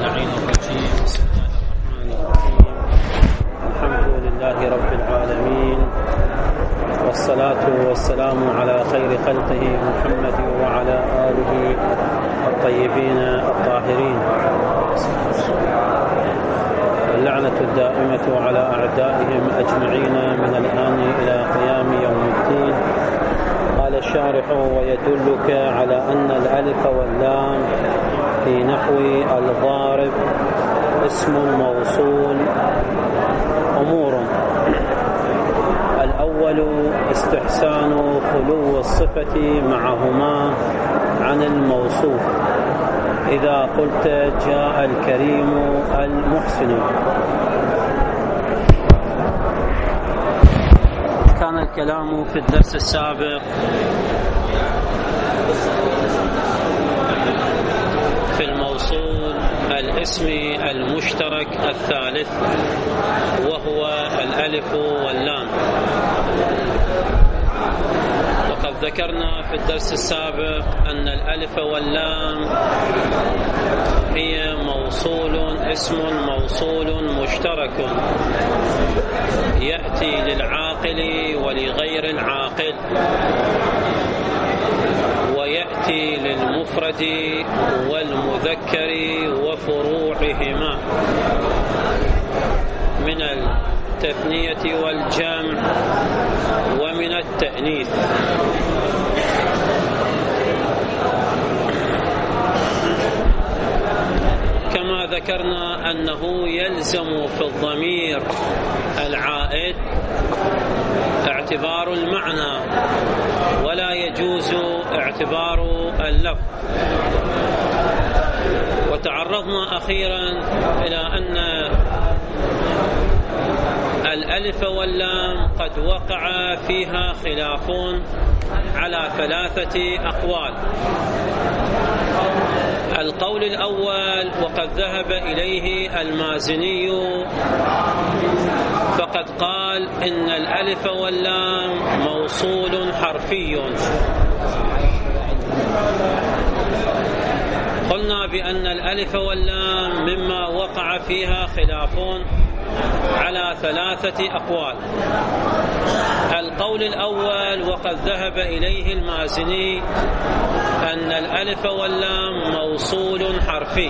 اللعين الرجيم. بسم الله الرحمن الرحيم. الحمد لله رب العالمين، والصلاة والسلام على خير خلقه محمد وعلى آله الطيبين الطاهرين. اللعنة الدائمة على أعدائهم أجمعين من الآن إلى قيام يوم الدين. قال الشارح: ويدلك على أن الألف واللام في نحو الضارب اسم موصول أمور: الأول استحسان خلو الصفة معهما عن الموصوف، إذا قلت جاء الكريم المحسن. كان الكلام في الدرس السابق في الموصول الاسمي المشترك الثالث، وهو الألف واللام. وقد ذكرنا في الدرس السابق أن الألف واللام هي اسم موصول مشترك يأتي للعاقل ولغير العاقل، ويأتي للمفرد والمذكر وفروعهما من التثنية والجمع ومن التأنيث. كما ذكرنا أنه يلزم في الضمير العائد اعتبار المعنى، ولا يجوز اعتبار اللفظ. وتعرضنا أخيرا إلى أن الألف واللام قد وقع فيها خلاف على 3 أقوال. القول الأول وقد ذهب إليه المازني، فقد قال إن الألف واللام موصول حرفي. قلنا بأن الألف واللام مما وقع فيها خلاف على 3 أقوال. القول الأول وقد ذهب إليه المازني أن الألف واللام موصول حرفي.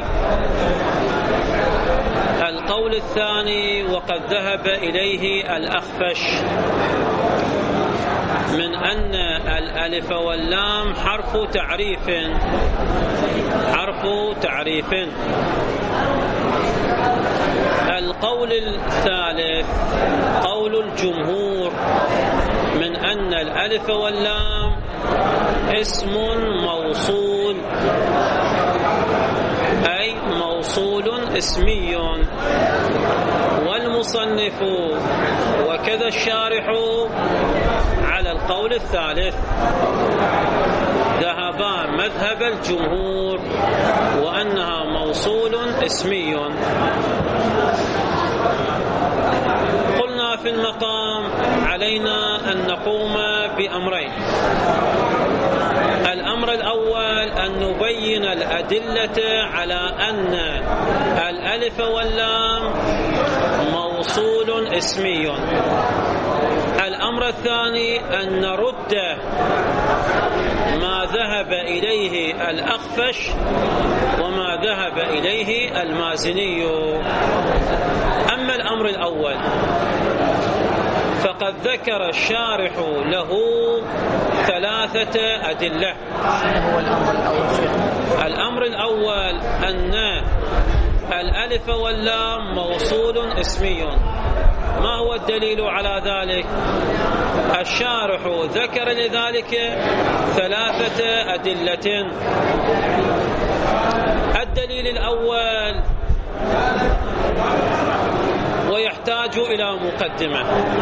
القول الثاني وقد ذهب إليه الأخفش من أن الألف واللام حرف تعريف. القول الثالث قول الجمهور من أن الألف واللام اسم موصول، أي موصول اسمي. والمصنف وكذا الشارح على القول الثالث، ذهبا مذهب الجمهور وأنها موصول اسمي. قلنا في المقام علينا أن نقوم بأمرين. الأمر الأول أن نبين الأدلة على أن الألف واللام موصول اسمي. الأمر الثاني أن نرد ما ذهب إليه الأخفش وما ذهب إليه المازني. أما الأمر الأول فقد ذكر الشارح له 3 أدلة. الأمر الأول أن الألف واللام موصول اسمي. ما هو الدليل على ذلك؟ الشارح ذكر لذلك 3 أدلة. الدليل الأول، ويحتاج إلى مقدمة.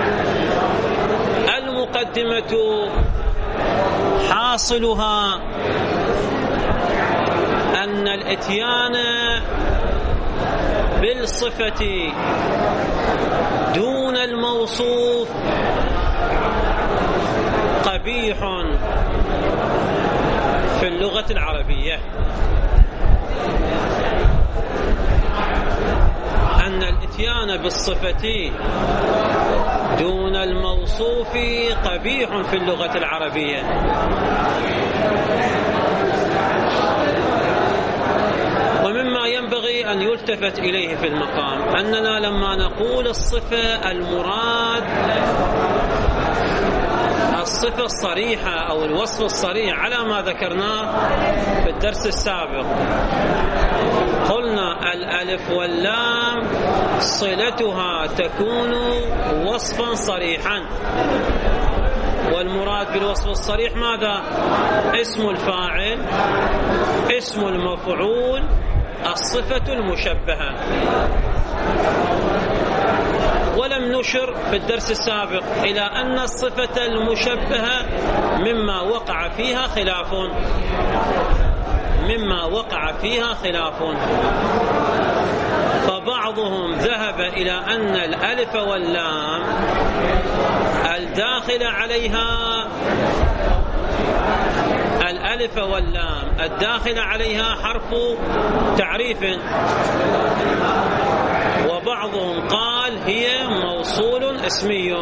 المقدمة حاصلها أن الإتيان بالصفة دون الموصوف قبيح في اللغة العربية. الاتيان بالصفة دون الموصوف قبيح في اللغة العربية. ومما ينبغي أن يلتفت إليه في المقام أننا لما نقول الصفة المراد الصفة الصريحة أو الوصف الصريح على ما ذكرناه في الدرس السابق. قلنا الألف واللام صلتها تكون وصفا صريحا، والمراد بالوصف الصريح ماذا؟ اسم الفاعل، اسم المفعول، الصفة المشبهة. ولم نشر في الدرس السابق إلى أن الصفة المشبهة مما وقع فيها خلاف، فبعضهم ذهب إلى أن الألف واللام الداخل عليها حرف تعريف، وبعضهم قال هي موصول اسمي.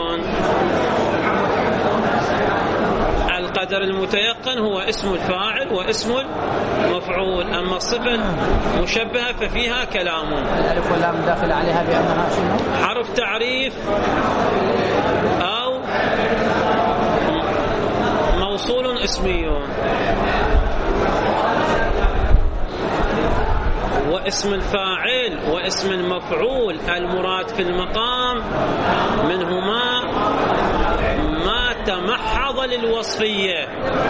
القدر المتيقن هو اسم الفاعل واسم المفعول، أما الصفة المشبهة ففيها كلام. الألف واللام داخل عليها بأنها شنو؟ حرف تعريف أو موصول اسمي. واسم الفاعل واسم المفعول المراد في المقام منهما ما تمحض للوصفية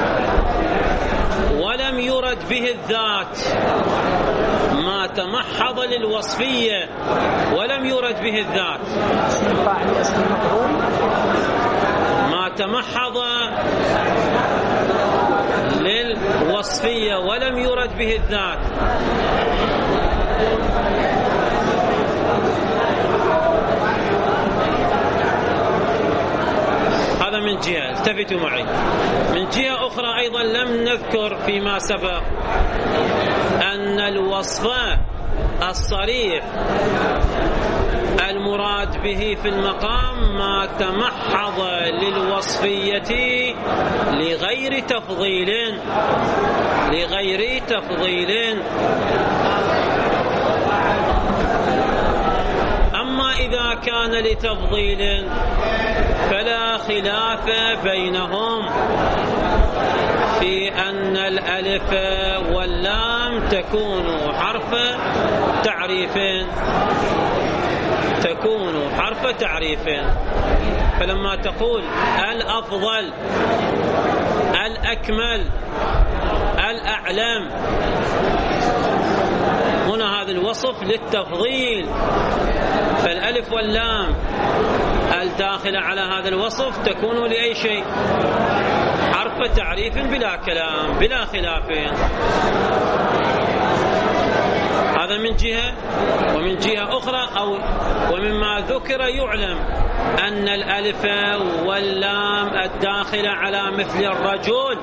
ولم يرد به الذات، ما تمحض للوصفية ولم يرد به الذات. ما تمحض للوصفية ولم يرد به الذات. هذا من جهة، التفتوا معي. من جهة أخرى أيضا لم نذكر فيما سبق أن الوصف الصريح المراد به في المقام ما تمحض للوصفية لغير تفضيل. أما إذا كان لتفضيل فلا خلاف بينهم في أن الألف واللام تكون حرف تعريف. فلما تقول الأفضل، الأكمل، الأعلم، هنا هذا الوصف للتفضيل، فالألف واللام الداخلة على هذا الوصف تكون لأي شيء؟ حرف تعريف بلا كلام بلا خلاف. هذا من جهة. ومن جهة أخرى ومما ذكر يعلم أن الألف واللام الداخلة على مثل الرجل،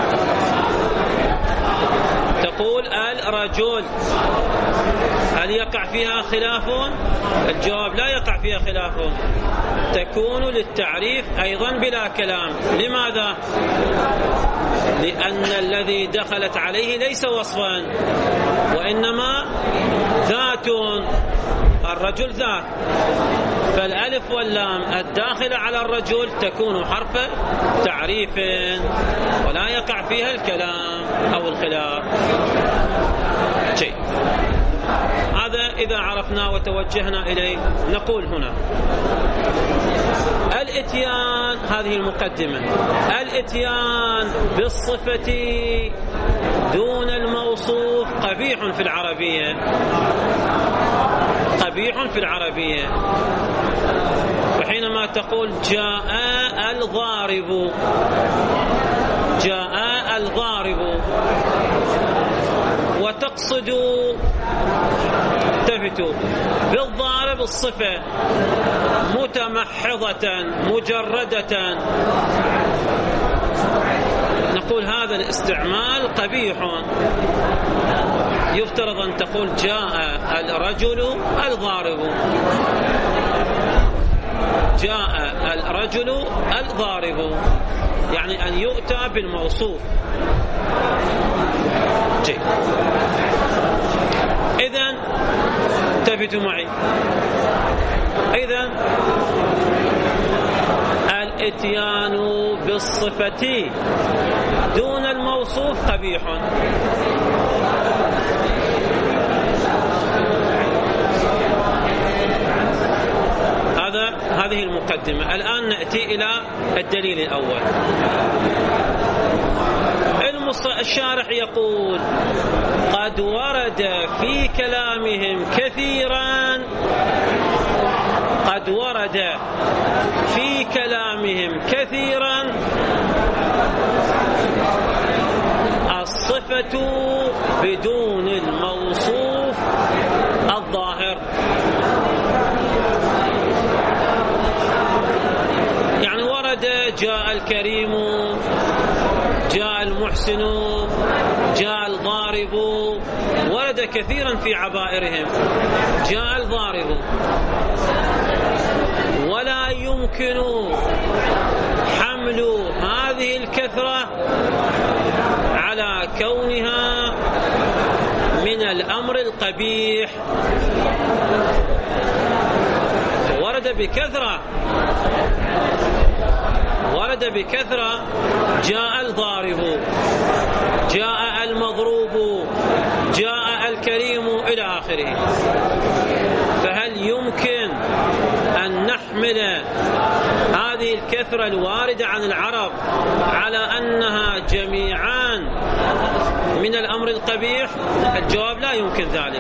تقول الرجل، هل يقع فيها خلاف؟ الجواب لا يقع فيها خلاف، تكون للتعريف أيضا بلا كلام. لماذا؟ لأن الذي دخلت عليه ليس وصفا وإنما ذات، الرجل ذات، فالألف واللام الداخلة على الرجل تكون حرف تعريف ولا يقع فيها الكلام أو الخلاف. شيء هذا إذا عرفنا وتوجهنا إليه. نقول هنا الاتيان، هذه المقدمة، الاتيان بالصفة دون الموصوف قبيح في العربية. وحينما تقول جاء الضارب وتقصد تفتوا بالضارب الصفة متمحضة مجردة نقول هذا الاستعمال قبيح. يفترض أن تقول جاء الرجل الضارب، جاء الرجل الضارب، يعني أن يؤتى بالموصوف. جيد. إذن انتبهوا معي، إذن الاتيان بالصفة دون الموصوف قبيح. هذه المقدمة. الآن نأتي إلى الدليل الأول. الشارح يقول: قد ورد في كلامهم كثيرا، قد ورد في كلامهم كثيرا الصفة بدون الموصوف الظاهر. يعني ورد جاء الكريم، جاء المحسن، جاء الضارب، ورد كثيرا في عبائرهم جاء الضارب، ولا يمكن حمل هذه الكثرة على كونها من الأمر القبيح. ورد بكثرة، ورد بكثرة جاء الضارب، جاء المضروب، جاء الكريم إلى آخره. فهل يمكن أن نحمل هذه الكثرة الواردة عن العرب على أنها جميعان من الأمر القبيح؟ الجواب لا يمكن ذلك.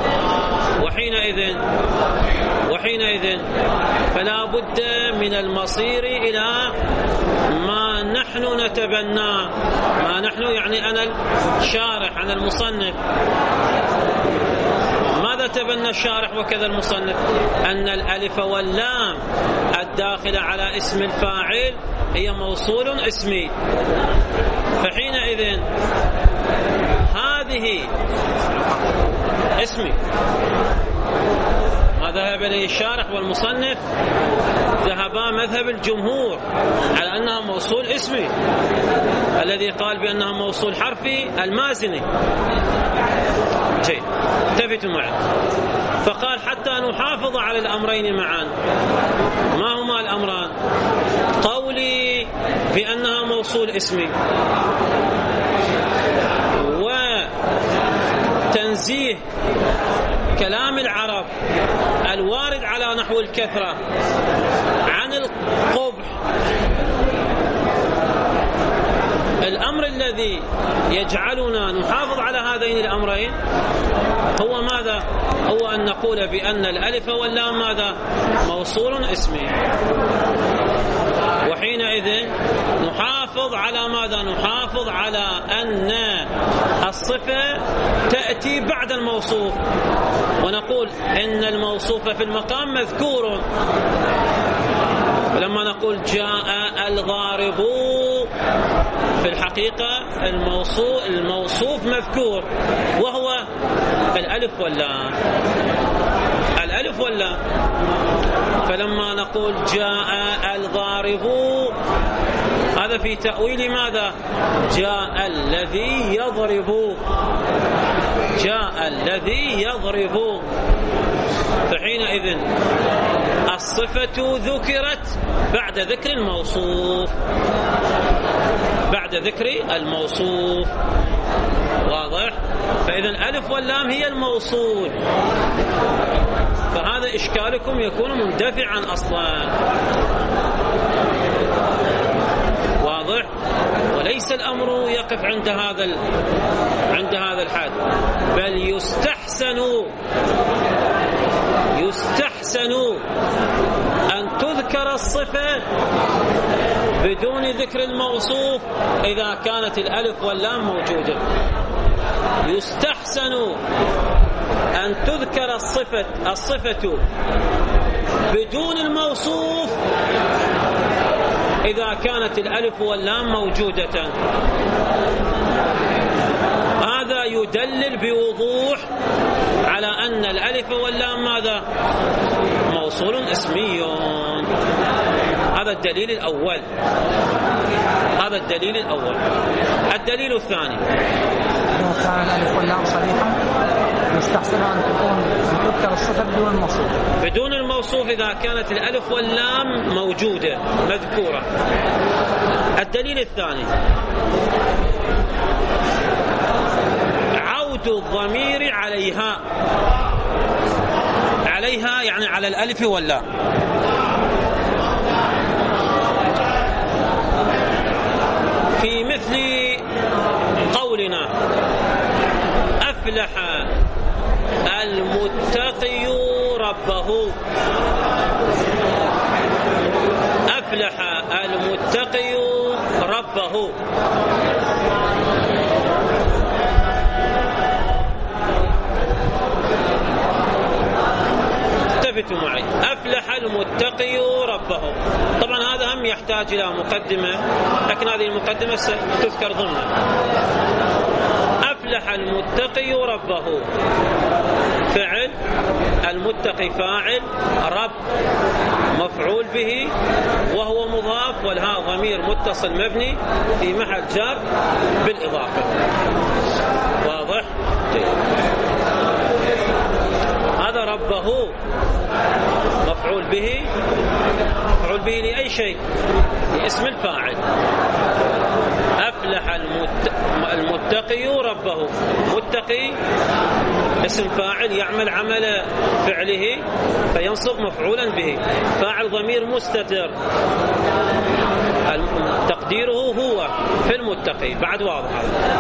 وحينئذ فلا بد من المصير إلى ما نحن نتبناه. ما نحن يعني أنا الشارح، أنا المصنف. ماذا تبنى الشارح وكذا المصنف؟ أن الألف واللام الداخلة على اسم الفاعل هي موصول اسمي. فحينئذ هذه اسمي. ما ذهب إليه الشارح والمصنف؟ ذهبا مذهب الجمهور على أنها موصول اسمي. الذي قال بأنها موصول حرفي المازني. جيد، انتبهوا معي. فقال حتى نحافظ على الأمرين معا. ما هما الأمران؟ قولي بأنها موصول اسمي، وتنزيه كلام العرب الوارد على نحو الكثرة عن القبح. الأمر الذي يجعلنا نحافظ على هذين الأمرين هو ماذا؟ هو أن نقول بأن الألف واللام ماذا؟ موصول اسمي. وحينئذ نحافظ على ماذا؟ نحافظ على أن الصفة تأتي بعد الموصوف، ونقول إن الموصوف في المقام مذكور. لما نقول جاء الضارب، في الحقيقة الموصوف مذكور، وهو الألف واللام. الألف واللام. فلما نقول جاء الضارب، هذا في تأويل ماذا؟ جاء الذي يضرب، جاء الذي يضرب. فحينئذ الصفة ذكرت بعد ذكر الموصوف، بعد ذكر الموصوف. واضح؟ فإذا الألف واللام هي الموصول. فهذا إشكالكم يكون مندفعا أصلا. واضح؟ وليس الأمر يقف عند هذا الحد، بل يستحسن أن تذكر الصفة بدون ذكر الموصوف إذا كانت الألف واللام موجودة. يستحسن أن تذكر الصفة بدون الموصوف إذا كانت الألف واللام موجودة. هذا يدلل بوضوح على أن الألف واللام ماذا؟ موصول اسمي. هذا الدليل الأول. الدليل الثاني، لو كان الألف واللام صريحة يستحسن أن تذكر الصفة بدون الموصوف. بدون الموصوف إذا كانت الألف واللام موجودة مذكورة. الدليل الثاني، عود الضمير عليها يعني على الألف واللام. في مثل قولنا أفلح المتقي ربه. أفلح المتقي ربه. انتبهوا معي، أفلح المتقي ربه. طبعا هذا هم يحتاج إلى مقدمة، لكن هذه المقدمة ستذكر ضمنها. أفلح المتقي ربه فعل، المتقي فاعل، رب مفعول به وهو مضاف، والهاء ضمير متصل مبني في محل جر بالإضافة. واضح؟ هذا ربه مفعول به لأي شيء؟ لاسم الفاعل. أفلح المتقي ربه. متقي اسم فاعل يعمل عمل فعله فينصب مفعولا به. فاعل ضمير مستتر تقديره هو في المتقي. بعد واضح.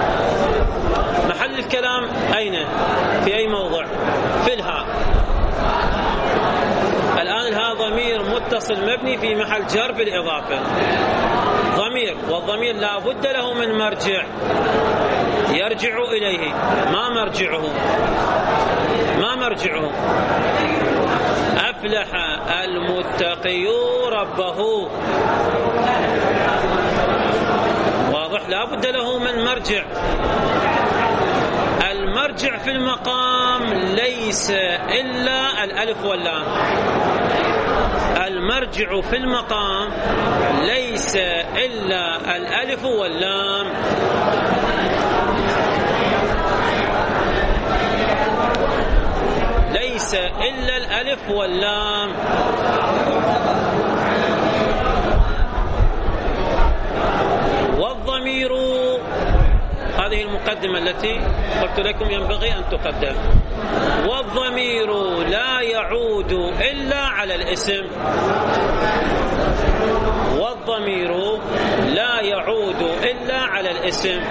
محل الكلام أين؟ في أي موضع؟ في الهاء. الآن الهاء ضمير متصل مبني في محل جر بالإضافة. ضمير، والضمير لا بد له من مرجع يرجع إليه. ما مرجعه؟ أفلح المتقي ربه. واضح؟ لا بد له من مرجع. المرجع في المقام ليس إلا الألف واللام. المرجع في المقام ليس إلا الألف واللام. ليس إلا الألف واللام. والضمير، هذه المقدمة التي قلت لكم ينبغي أن تقدم. والضمير لا يعود إلا على الاسم. والضمير لا يعود إلا على الاسم.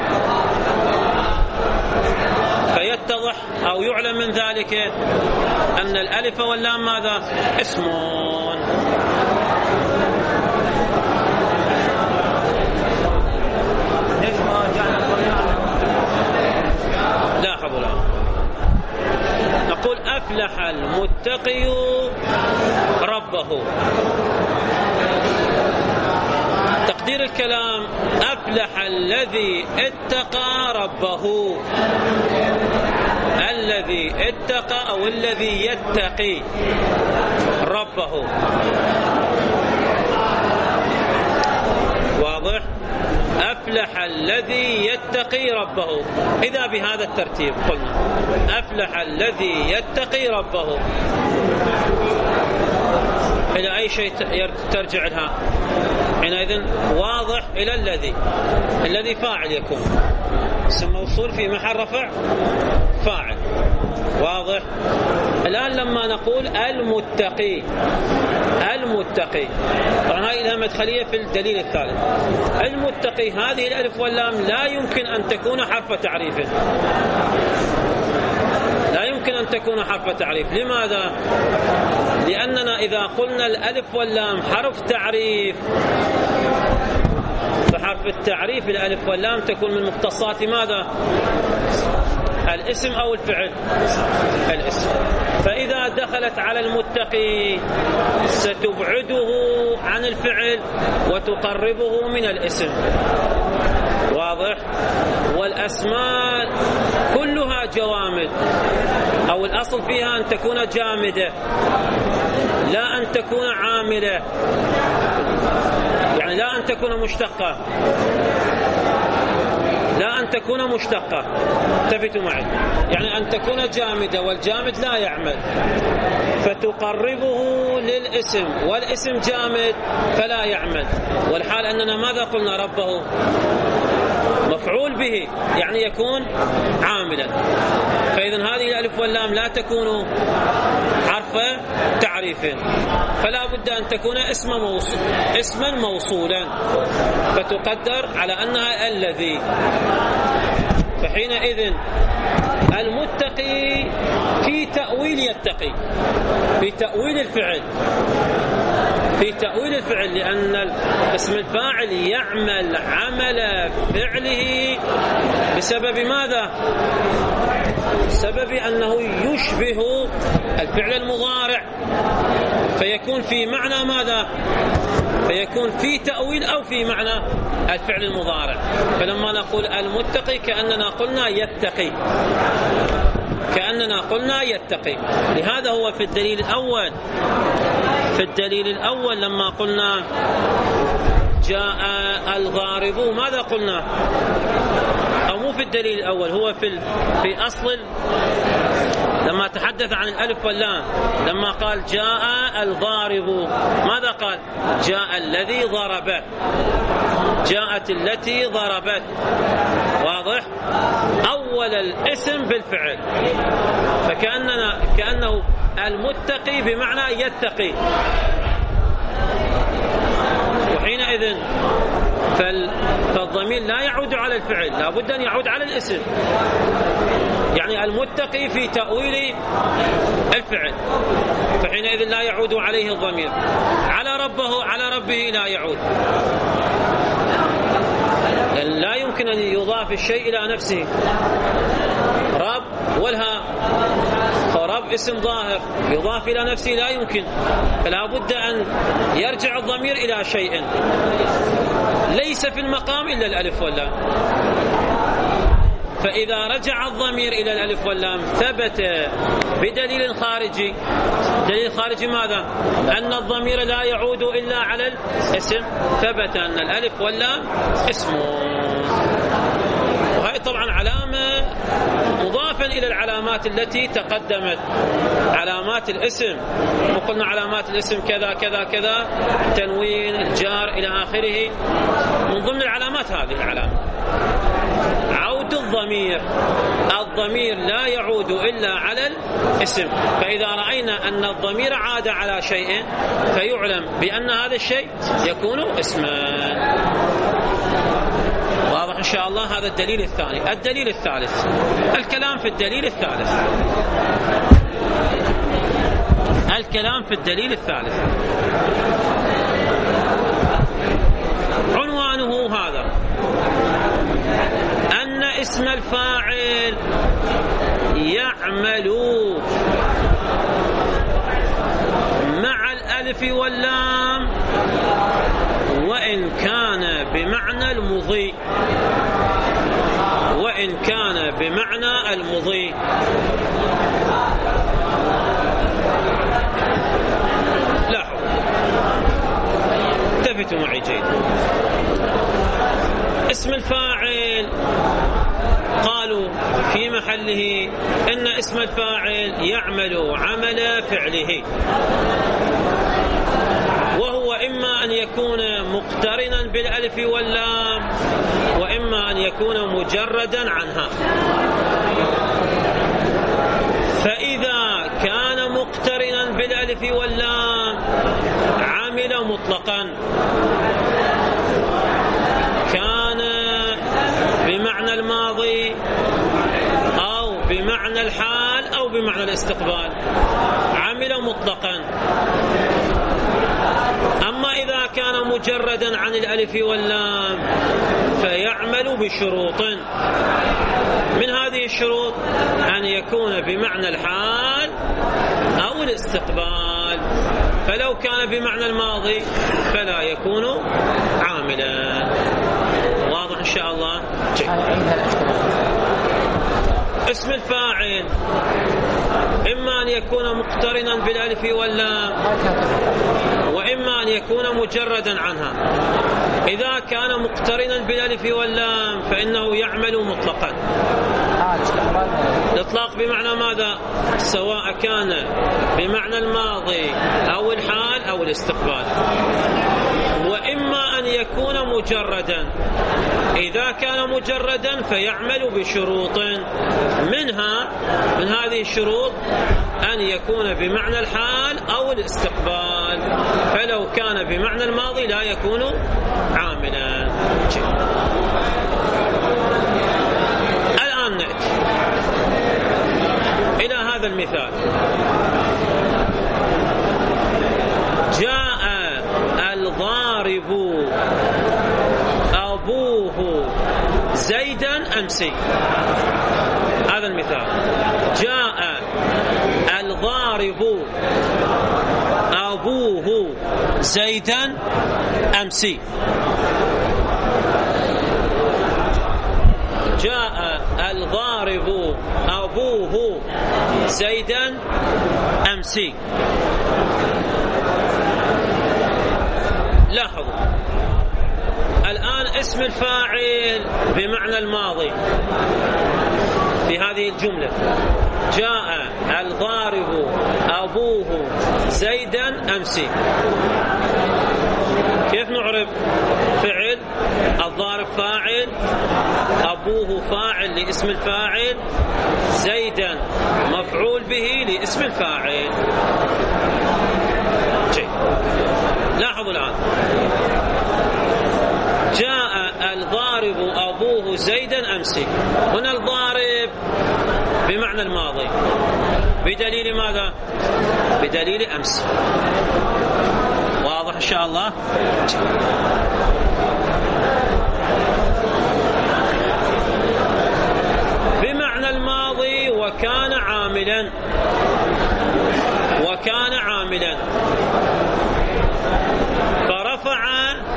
فيتضح أو يعلم من ذلك أن الألف واللام ماذا؟ اسمون. لاحظوا الآن نقول أفلح المتقي ربه. تقدير الكلام أفلح الذي اتقى ربه. الذي اتقى أو الذي يتقي ربه. واضح؟ أفلح الذي يتقي ربه. إذا بهذا الترتيب قلنا أفلح الذي يتقي ربه، إلى أي شيء ترجع لها؟ حينئذ واضح إلى الذي فاعل يكون اسم موصول في محل رفع فاعل. واضح؟ الآن لما نقول المتقي، طبعا هذه لها مدخلية في الدليل الثالث. المتقي هذه الألف واللام لا يمكن أن تكون حرف تعريف. لا يمكن أن تكون حرف تعريف. لماذا؟ لأننا إذا قلنا الألف واللام حرف تعريف، فحرف التعريف الألف واللام تكون من مختصات ماذا؟ الاسم أو الفعل؟ الاسم. فإذا دخلت على المتقي ستبعده عن الفعل وتقربه من الاسم. واضح؟ والأسماء كلها جوامد، أو الأصل فيها أن تكون جامدة لا أن تكون عاملة، يعني لا أن تكون مشتقة، لا أن تكون مشتقة. التفتوا معي، يعني أن تكون جامدة والجامد لا يعمل، فتقربه للاسم والاسم جامد فلا يعمل. والحال أننا ماذا قلنا؟ ربه مفعول به، يعني يكون عاملا. فإذا هذه الألف واللام لا تكون حرف تعريف، فلا بد أن تكون اسما موصولا، فتقدر على أنها الذي. فحينئذ المتقي في تأويل يتقي، في تأويل الفعل، في تأويل الفعل، لأن اسم الفاعل يعمل عمل فعله بسبب ماذا؟ بسبب أنه يشبه الفعل المضارع، فيكون في معنى ماذا؟ فيكون في تأويل أو في معنى الفعل المضارع. فلما نقول المتقي كأننا قلنا يتقي، كأننا قلنا يتقي. لهذا هو في الدليل الأول، في الدليل الأول لما قلنا جاء الغارب ماذا قلنا؟ أو مو في الدليل الأول، هو في أصل لما تحدث عن الألف واللام، لما قال جاء الغارب ماذا قال؟ جاء الذي ضرب، جاءت التي ضربت. واضح؟ أول الاسم بالفعل، كأنه المتقي بمعنى يتقي. وحينئذ فالضمير لا يعود على الفعل، لا بد أن يعود على الاسم. يعني المتقي في تأويل الفعل، فحينئذ لا يعود عليه الضمير. على ربه لا يعود، لأن لا يمكن أن يضاف الشيء إلى نفسه. رب والها، رب اسم ظاهر يضاف إلى نفسه لا يمكن، فلا بد أن يرجع الضمير إلى شيء ليس في المقام إلا الألف واللام. فإذا رجع الضمير إلى الألف واللام ثبت بدليل خارجي. دليل خارجي ماذا؟ أن الضمير لا يعود إلا على الاسم، ثبت أن الألف واللام اسم. وهي طبعا علامة مضافا إلى العلامات التي تقدمت، علامات الاسم. وقلنا علامات الاسم كذا كذا كذا، تنوين، الجار إلى آخره. من ضمن العلامات هذه العلامة عود الضمير لا يعود إلا على الاسم. فإذا رأينا أن الضمير عاد على شيء فيعلم بأن هذا الشيء يكون اسما. واضح إن شاء الله؟ هذا الدليل الثاني. الدليل الثالث، الكلام في الدليل الثالث، الكلام في الدليل الثالث عنوانه هذا: أن اسم الفاعل يعمل مع الألف واللام وإن كان بمعنى المضي، وإن كان بمعنى المضي. لاحظوا، التفتوا معي جيدا. اسم الفاعل قالوا في محله إن اسم الفاعل يعمل عمل فعله، وهو إما أن يكون مقترنا بالألف واللام وإما أن يكون مجردا عنها. فإذا كان مقترنا بالألف واللام عمل مطلقا، كان بمعنى الماضي أو بمعنى الحال أو بمعنى الاستقبال، عمل مطلقا. أما إذا كان مجردا عن الألف واللام فيعمل بشروط. من هذه الشروط أن يكون بمعنى الحال أو الاستقبال، فلو كان بمعنى الماضي فلا يكون عاملا. واضح إن شاء الله؟ اسم الفاعل إما أن يكون مقترنا بالألف واللام، وإما أن يكون مجردا عنها. إذا كان مقترنا بالألف واللام فإنه يعمل مطلقا. الإطلاق بمعنى ماذا؟ سواء كان بمعنى الماضي أو الحال أو الاستقبال. وإما أن يكون مجردا. إذا كان مجردا فيعمل بشروط، من هذه الشروط أن يكون بمعنى الحال أو الاستقبال، فلو كان بمعنى الماضي لا يكون عاملا. الآن نأتي إلى هذا المثال. جاء الضارب أبوه زيدا أمسي. هذا المثال. جاء الضارب أبوه زيدا أمسي. جاء الضارب أبوه زيدا أمسي. لاحظوا الآن اسم الفاعل بمعنى الماضي في هذه الجملة. جاء الضارب أبوه زيدا أمسي. كيف نعرف فعل؟ الضارب فاعل، أبوه فاعل لاسم الفاعل، زيدا مفعول به لاسم الفاعل. جيد. لاحظوا الآن. جاء الضارب أبوه زيدا أمسي. هنا الضارب بمعنى الماضي بدليل ماذا؟ بدليل أمس. واضح إن شاء الله؟ بمعنى الماضي وكان عاملا. وكان عاملا فرفع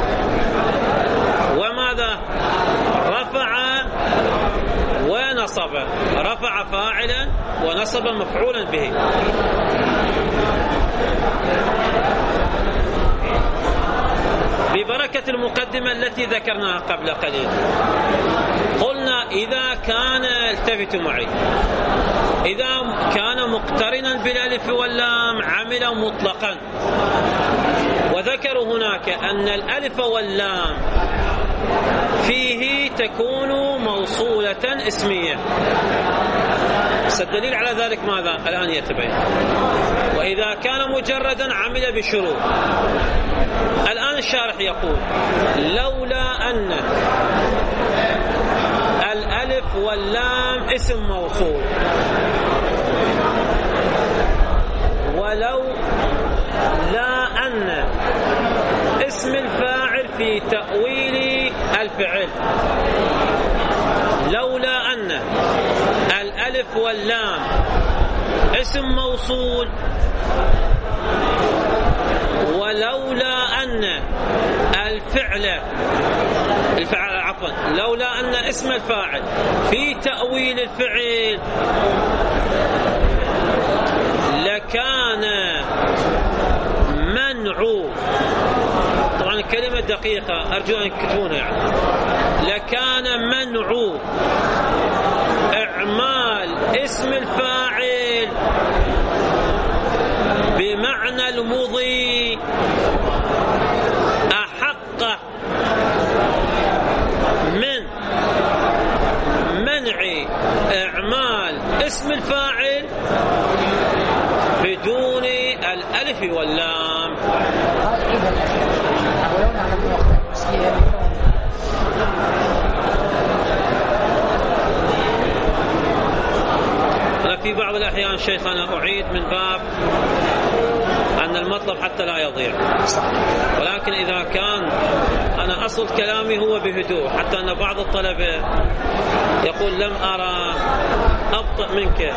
وماذا؟ رفع ونصب. رفع فاعلا ونصب مفعولا به. ببركة المقدمة التي ذكرناها قبل قليل قلنا إذا كان، التفتوا معي، إذا كان مقترنا بالألف واللام عمل مطلقا. وذكروا هناك أن الألف واللام فيه تكون موصولة اسمية. الدليل على ذلك ماذا؟ الآن يتبين. وإذا كان مجردا عمل بشروط. الآن الشارح يقول لولا أن الألف واللام اسم موصول، ولو لا أن اسم الفاعل في تأويل الفعل، لولا أن الألف واللام اسم موصول، ولولا أن لولا أن اسم الفاعل في تأويل الفعل لكان منع، طبعا الكلمة دقيقة أرجو أن تكتبونها يعني، لكان منع إعمال اسم الفاعل بمعنى المضي أحق من منع إعمال اسم الفاعل بدون الألف واللام. أنا في بعض الأحيان شيخنا أعيد من باب أن المطلب حتى لا يضيع. ولكن إذا كان أنا أصل كلامي هو بهدوء، حتى أن بعض الطلبة يقول لم أرى أبطأ منك،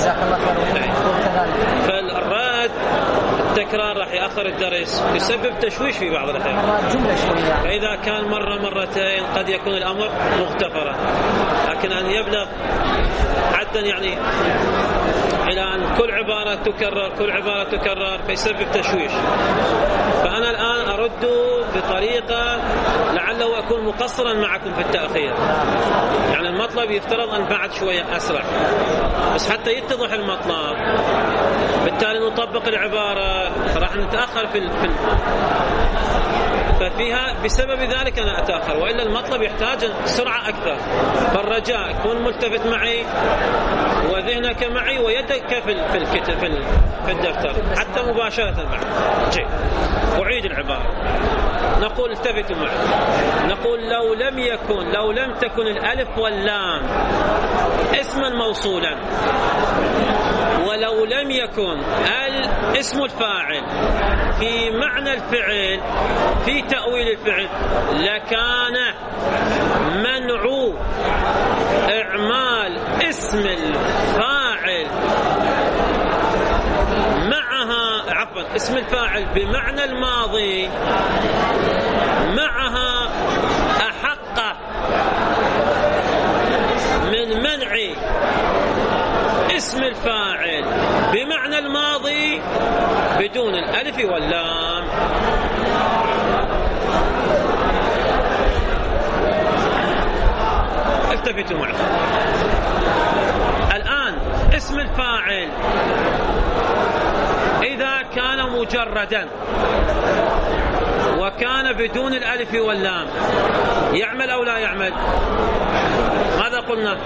فالرد التكرار راح يأخر الدرس، يسبب تشويش في بعض الأحيان. فإذا كان مرة مرتين قد يكون الأمر مغتفرا، لكن أن يبلغ حتى يعني إلى أن كل عبارة تكرر فيسبب تشويش. فأنا الآن أرد بطريقة لعله أكون مقصرا معكم في التأخير، يعني المطلب يفترض أن بعد شوية أسرع، بس حتى يتضح المطلب بالتالي نطبق العبارة، راح نتأخر ففيها بسبب ذلك أنا أتأخر، وإلا المطلب يحتاج سرعة أكثر. فالرجاء كن ملتفت معي وذهنك معي ويدك في الكتاب في الدفتر حتى مباشرة بعد. جيد، أعيد العبارة. نقول التفتوا معي، نقول لو لم تكن الألف واللام اسما موصولا، ولو لم يكن اسم الفاعل في معنى الفعل في تأويل الفعل، لكان منع إعمال اسم الفاعل اسم الفاعل بمعنى الماضي معها أحق من منع اسم الفاعل بمعنى الماضي بدون الألف واللام. التفتوا معي الآن. اسم الفاعل إذا كان مجردا وكان بدون الألف واللام يعمل أو لا يعمل؟ ماذا قلنا؟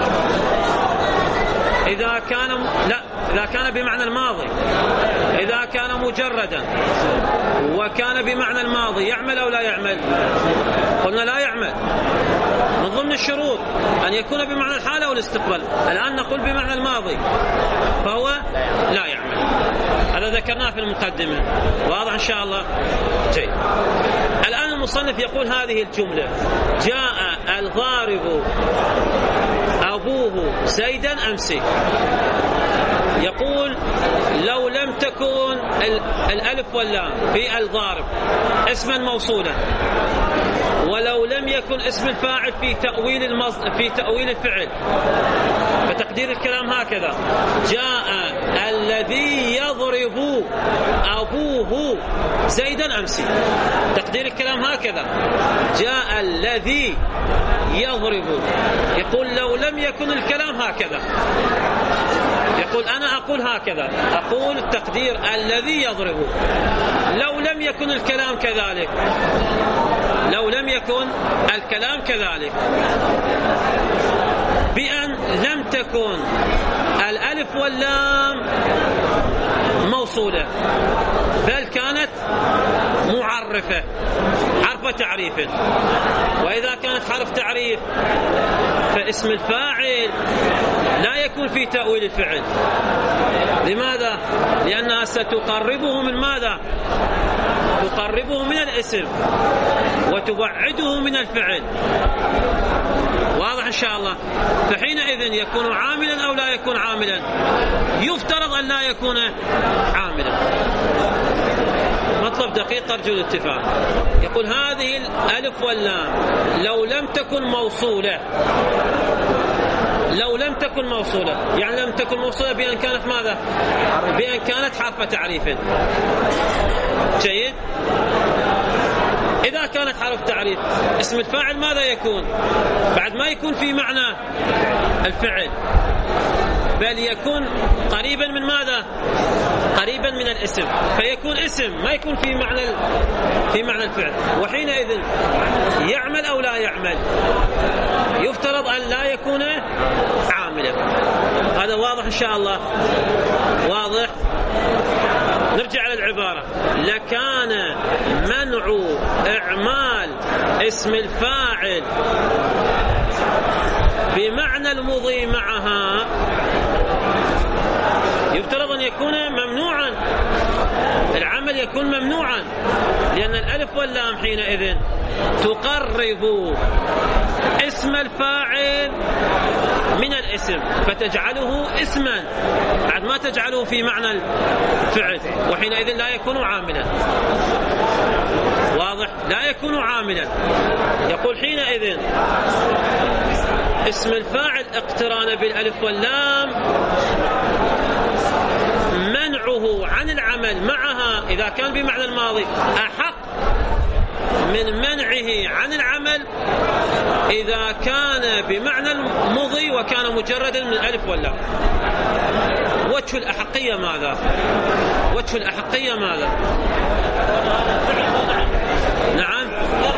إذا كان بمعنى الماضي، إذا كان مجردا وكان بمعنى الماضي يعمل أو لا يعمل؟ قلنا لا يعمل، من ضمن الشروط أن يكون بمعنى الحال أو الاستقبال. الآن نقول بمعنى الماضي فهو لا يعمل، هذا ذكرناه في المقدمة، واضح إن شاء الله؟ جيد. الآن المصنف يقول هذه الجملة: جاء الضارب أبوه زيدا أمسي. يقول لو لم تكن الألف واللام في الضارب اسما موصولا، ولو لم يكن اسم الفاعل في تأويل الفعل، فتقدير الكلام هكذا: جاء الذي يضرب أبوه زيدا أمسي. تقدير الكلام هكذا: جاء الذي يضرب. يقول لو لم يكن الكلام هكذا، يقول أنا أقول هكذا، أقول التقدير الذي يضرب. لو لم يكن الكلام كذلك، لو لم يكن الكلام كذلك، بأن لم تكن الألف واللام موصولة بل كانت معرفة، حرف تعريف. وإذا كانت حرف تعريف فاسم الفاعل لا يكون في تأويل الفعل. لماذا؟ لأنها ستقربه من ماذا؟ تقربه من الاسم وتبعده من الفعل. واضح إن شاء الله؟ فحينئذ يكون عاملا أو لا يكون عاملا؟ يفترض أن لا يكون عاملا. مطلب دقيق أرجو الاتفاق. يقول هذه الألف واللام لو لم تكن موصولة، لو لم تكن موصولة يعني لم تكن موصولة بأن كانت ماذا؟ بأن كانت حرف تعريف. جيد. إذا كانت حرف تعريف اسم الفاعل ماذا يكون؟ بعد ما يكون في معنى الفعل بل يكون قريبا من ماذا؟ قريبا من الاسم، فيكون اسم ما يكون في معنى الفعل. وحينئذ يعمل أو لا يعمل؟ يفترض أن لا يكون عاملا. هذا واضح إن شاء الله؟ واضح؟ نرجع على العبارة: لكان منع إعمال اسم الفاعل بمعنى المضي معها، يفترض أن يكون ممنوعا العمل بل يكون ممنوعا، لأن الألف واللام حينئذ تقرب اسم الفاعل من الاسم فتجعله اسما بعد ما تجعله في معنى الفعل، وحينئذ لا يكون عاملا. واضح؟ لا يكون عاملا. يقول حينئذ اسم الفاعل اقتران بالألف واللام منعه عن العمل معها إذا كان بمعنى الماضي أحق من منعه عن العمل إذا كان بمعنى المضي وكان مجردا من الألف واللام. وجه الأحقية ماذا؟ وجه الأحقية ماذا؟ نعم.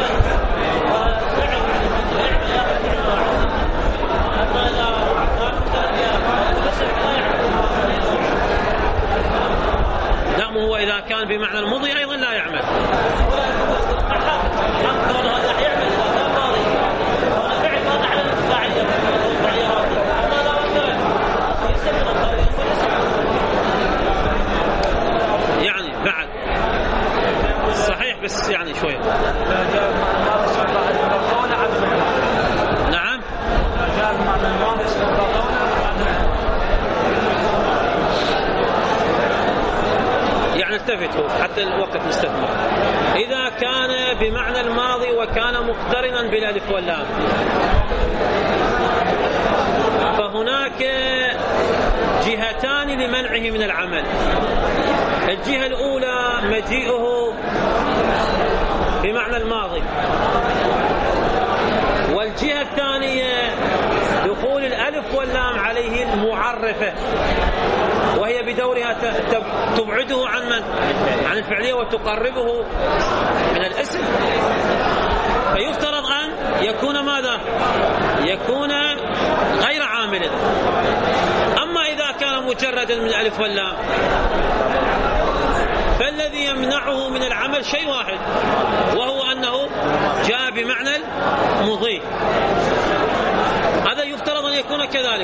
لا، هو إذا كان بمعنى المضي أيضا لا يعمل. يعني بعد صحيح بس يعني شوي. نعم. يعني التفتوا حتى الوقت نستثمر. إذا كان بمعنى الماضي وكان مقترنا بالألف واللام فهناك جهتان لمنعه من العمل. الجهة الأولى مجيئه بمعنى الماضي، والجهة الثانية دخول الألف واللام عليه المعرفة، وهي بدورها تبعده عن من؟ عن الفعلية وتقربه من الاسم. فيفترض أن يكون ماذا؟ يكون غير عامل. أما إذا كان مجردا من الألف واللام فالذي يمنعه من العمل شيء واحد، وهو أنه جاء بمعنى المضي. هذا يفترض أن يكون كذلك.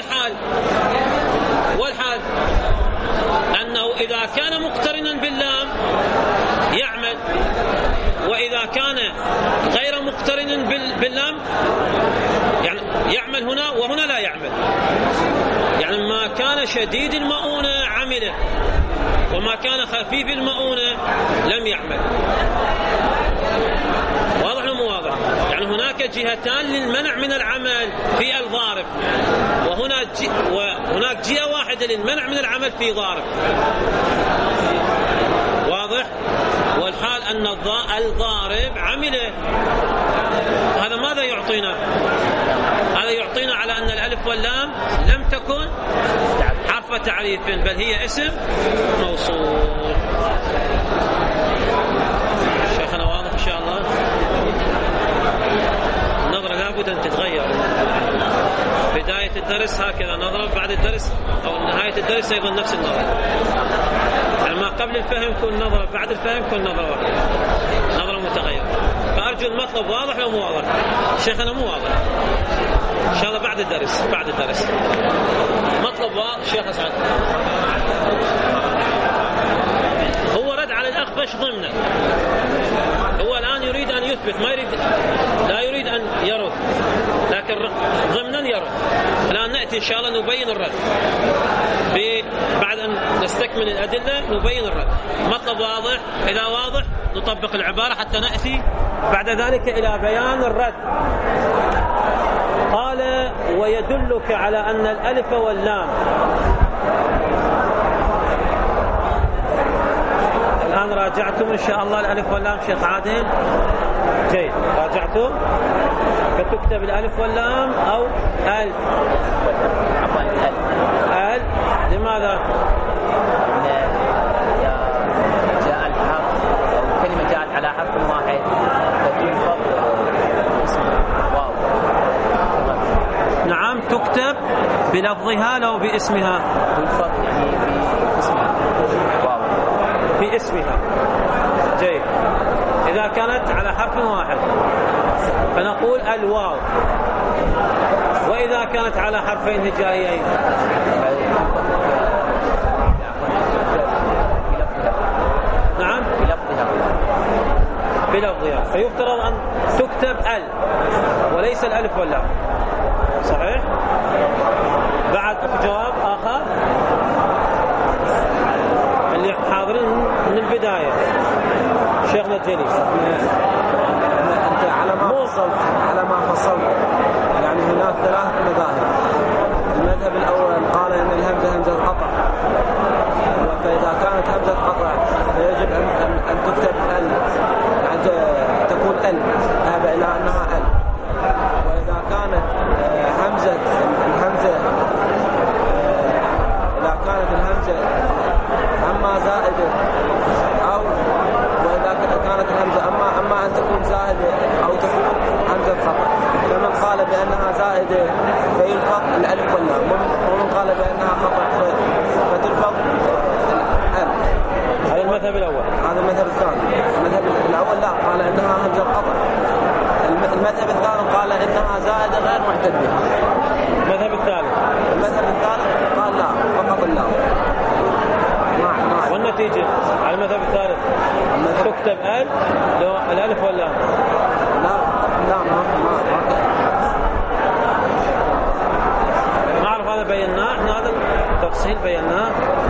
والحال أنه إذا كان مقترنا باللام يعمل، وإذا كان غير مقترن باللام يعني يعمل هنا وهنا لا يعمل. يعني ما كان شديد المؤونة عمله، وما كان خفيف المؤونة لم يعمل. واضح ولا مو واضح؟ يعني هناك جهتان للمنع من العمل في الضارب، وهناك جهة واحدة للمنع من العمل في ضارب. واضح؟ والحال أن الضارب عمله. هذا ماذا يعطينا؟ هذا يعطينا على أن الألف واللام لم تكن حرف تعريف بل هي اسم موصول. شيخنا واضح إن شاء الله؟ النظرة لابد أن تتغير. بداية الدرس هكذا نظرة، بعد الدرس أو نهاية الدرس أيضا نفس النظرة. يعني ما قبل الفهم كن نظرة، بعد الفهم كن نظرة واحدة، نظرة متغيرة. فأرجو المطلب واضح لو مو واضح؟ شيخنا مو واضح إن شاء الله بعد الدرس مطلب واضح. شيخ أسعد هو رد على الأخفش ضمنا، هو الآن يريد أن يثبت، لا يريد أن يرد، لكن ضمنا يرد. الآن نأتي إن شاء الله نبين الرد بعد أن نستكمل الأدلة، نبين الرد. مطلب واضح؟ إذا واضح نطبق العبارة حتى نأتي بعد ذلك إلى بيان الرد. قال ويدلك على أن الألف واللام. الآن راجعتم إن شاء الله الألف واللام شيخ عادل؟ جيد، راجعتم؟ فتكتب الألف واللام أو ال؟ ال لماذا؟ جاء الحرف أو كلمة جاءت على حرف واحد فتنفض اسم واو. نعم، تكتب بلفظها لو باسمها. تنفض يعني باسمها واو. باسمها. جيد. إذا كانت على حرف واحد فنقول الواو، وإذا كانت على حرفين هجائيين نعم بلفظها، فيفترض أن تكتب ال وليس الألف واللام. صحيح؟ بعد جواب آخر اللي حاضرين من البداية شيخنا الجليل. أنت على ما فصلت يعني هناك 3 مذاهب. المذهب الأول قال إن الهمزة همزة قطع، فإذا كانت همزة قطع فيجب أن تكتب ال، يعني تكون ال ذهب إلى أنها ال. وإذا كانت الهمزة إذا كانت الهمزة أما زائدة أو وإذا كانت الهمزة أما أن تكون زائدة أو تكون همزة قطع، فمن قال بأنها زائدة فيلفظ الألف واللام، ومن قال بأنها قطع فتلفظ ال. هذا المذهب الأول. هذا المذهب الثاني. المذهب الأول لا، قال إنها همزة قطع. المذهب الثاني قال إنها زائدة غير معتد بها. المذهب الثالث قال لا، فقط اللام. والنتيجة على المذهب الثالث تكتب ال لو الألف واللام. لا ما أعرف، هذا بيناه، احنا هذا التفصيل بيناه.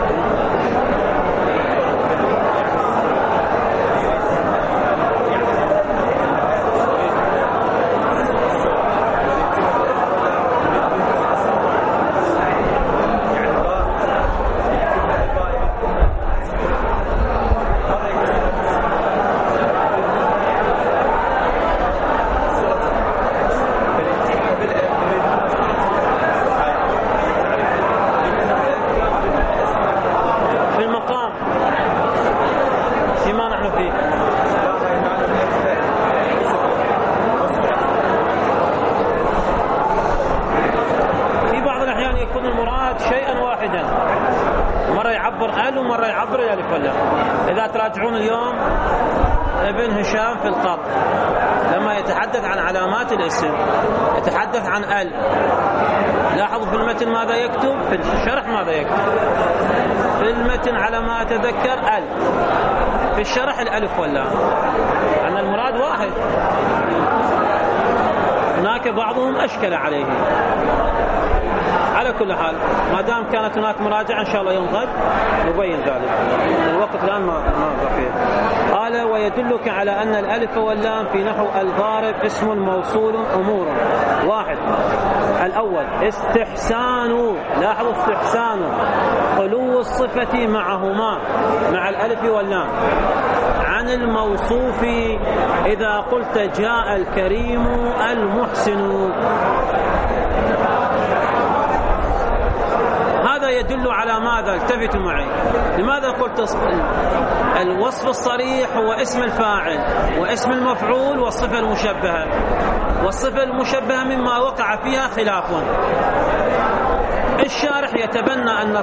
ومرة يعبر الألف واللام. إذا تراجعون اليوم ابن هشام في القط لما يتحدث عن علامات الاسم يتحدث عن ال. لاحظوا في المتن ماذا يكتب، في الشرح ماذا يكتب. في المتن على ما أتذكر ال، في الشرح الألف واللام، أن المراد واحد. هناك بعضهم أشكل عليه. على كل حال ما دام كانت هناك مراجعة إن شاء الله يوم غد نبين ذلك، الوقت الآن ما فيه. قال ويدلك على أن الألف واللام في نحو الضارب اسم موصول أمور. واحد، الأول استحسان، لاحظوا استحسان، خلو الصفة معهما مع الألف واللام عن الموصوف. إذا قلت جاء الكريم المحسن، هذا يدل على ماذا؟ التفتوا معي. لماذا قلت الوصف الصريح هو اسم الفاعل واسم المفعول والصفة المشبهة، والصفة المشبهة مما وقع فيها خلاف. الشارح يتبنى أن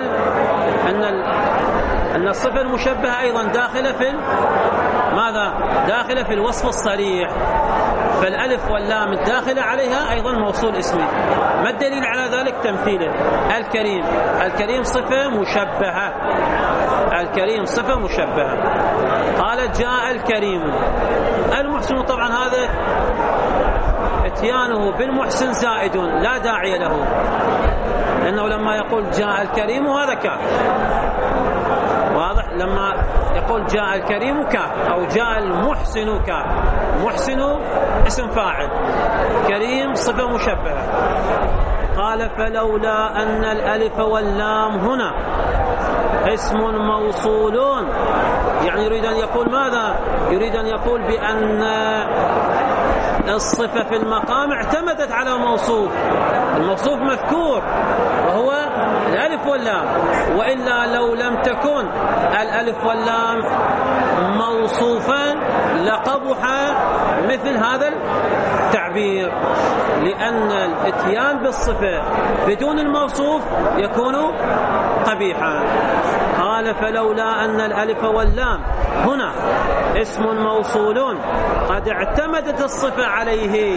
الصفة المشبهة أيضا داخلة في ماذا؟ داخلة في الوصف الصريح، فالألف واللام الداخلة عليها أيضا موصول اسمي. ما الدليل على ذلك؟ تمثيله الكريم. الكريم صفة مشبهة، الكريم صفة مشبهة. قال جاء الكريم المحسن، طبعا هذا اتيانه بالمحسن زائد لا داعي له، لأنه لما يقول جاء الكريم هذا كاف، واضح؟ لما يقول جاء الكريم كاف أو جاء المحسن كاف. محسن اسم فاعل، كريم صفة مشبهة. قال فلولا أن الألف واللام هنا اسم موصول، يعني يريد أن يقول ماذا؟ يريد أن يقول بأن الصفة في المقام اعتمدت على موصوف، الموصوف مذكور وهو الألف واللام، وإلا لو لم تكن الألف واللام موصوفا لقبح مثل هذا التعبير، لأن الاتيان بالصفة بدون الموصوف يكون قبيحا. قال فلولا أن الألف واللام هنا اسم موصول قد اعتمدت الصفة عليه،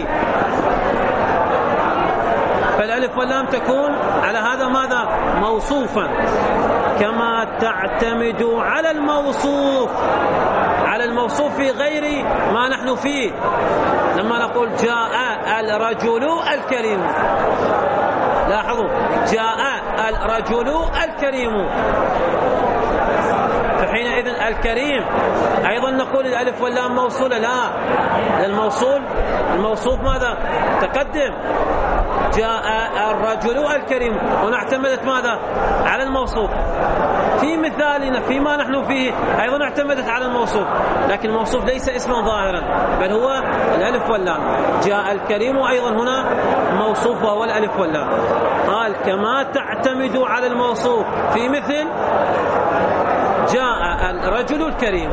فالألف واللام تكون على هذا ماذا؟ موصوفا، كما تعتمد على الموصوف على الموصوف في غير ما نحن فيه. لما نقول جاء الرجل الكريم، لاحظوا جاء الرجل الكريم، فحينئذ الكريم أيضا نقول الألف واللام موصولة؟ لا، الموصوف ماذا تقدم؟ جاء الرجل الكريم، هنا اعتمدت ماذا؟ على الموصوف. في مثالنا فيما نحن فيه أيضا اعتمدت على الموصوف، لكن الموصوف ليس اسما ظاهرا بل هو الألف واللام. جاء الكريم أيضا هنا موصوف وهو الألف واللام. قال كما تعتمد على الموصوف في مثل جاء الرجل الكريم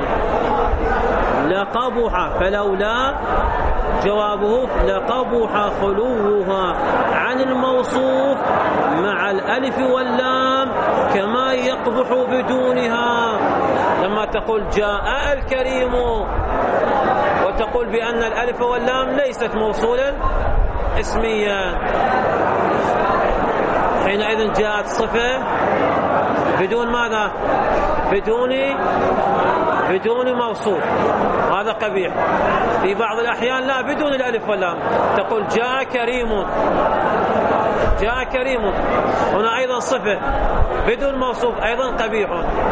لقبح، فلولا جوابه لقبح خلوها عن الموصوف مع الألف واللام كما يقبح بدونها. لما تقول جاء الكريم وتقول بأن الألف واللام ليست موصولا اسميا، حينئذ جاءت صفة بدون ماذا؟ بدون موصوف، هذا قبيح. في بعض الأحيان لا، بدون الألف واللام، تقول جاء كريم، هنا أيضا صفة بدون موصوف أيضا قبيح.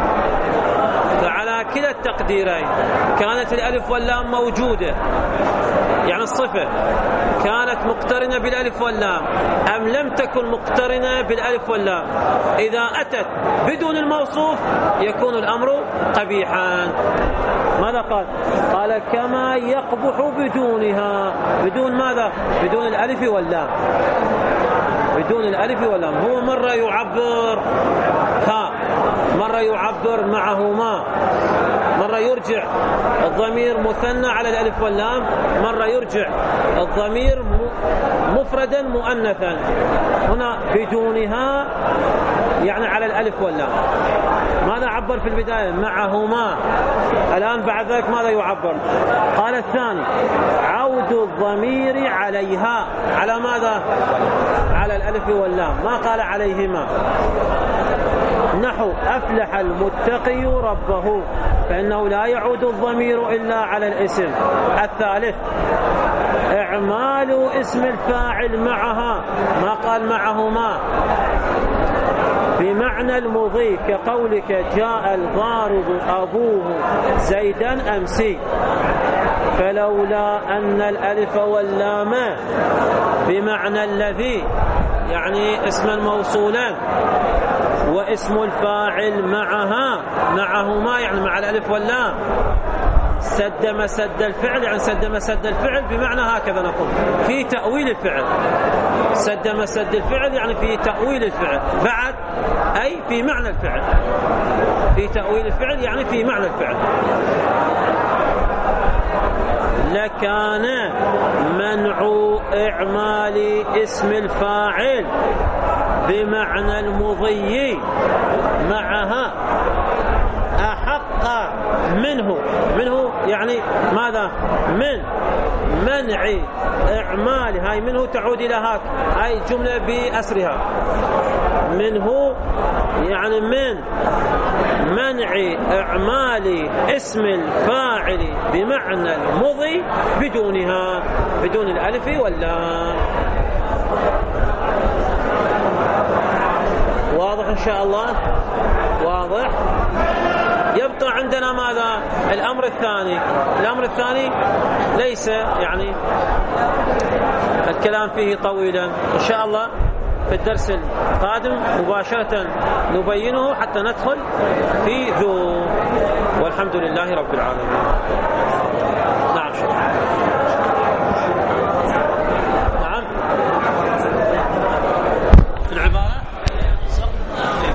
فعلى كلا التقديرين كانت الألف واللام موجودة، يعني الصفة كانت مقترنة بالألف واللام أم لم تكن مقترنة بالألف واللام، إذا أتت بدون الموصوف يكون الأمر قبيحا. ماذا قال؟ قال كما يقبح بدونها، بدون ماذا؟ بدون الألف واللام، بدون الألف واللام. هو مرة يعبر مرة يعبر معهما، مرة يرجع الضمير مثنى على الألف واللام، مرة يرجع الضمير مفردا مؤنثا. هنا بدونها يعني على الألف واللام. ماذا عبر في البداية؟ معهما. الآن بعد ذلك ماذا يعبر؟ قال الثاني عود الضمير عليها، على ماذا؟ على الألف واللام، ما قال عليهما. نحو أفلح المتقي ربه، فإنه لا يعود الضمير إلا على الاسم. الثالث إعمال اسم الفاعل معها، ما قال معهما، بمعنى المضي، كقولك جاء الغارب أبوه زيدا أمسي، فلولا أن الألف واللام بمعنى الذي، يعني اسما موصولا، واسم الفاعل معهما يعني مع الألف واللام، سد مسد الفعل، يعني سد مسد الفعل بمعنى هكذا نقول في تأويل الفعل، سد مسد الفعل يعني في تأويل الفعل، بعد أي في معنى الفعل، في تأويل الفعل يعني في معنى الفعل. لكان منع إعمال اسم الفاعل بمعنى المضي معها أحق منه يعني ماذا؟ من منع إعمال، هاي منه تعود إلى هاي جملة بأسرها، منه يعني من منع إعمال اسم الفاعل بمعنى المضي بدونها، بدون الألف واللام. واضح إن شاء الله؟ واضح. يبقى عندنا ماذا؟ الأمر الثاني ليس يعني الكلام فيه طويلا، إن شاء الله في الدرس القادم مباشرة نبينه حتى ندخل في ذو، والحمد لله رب العالمين. نعم.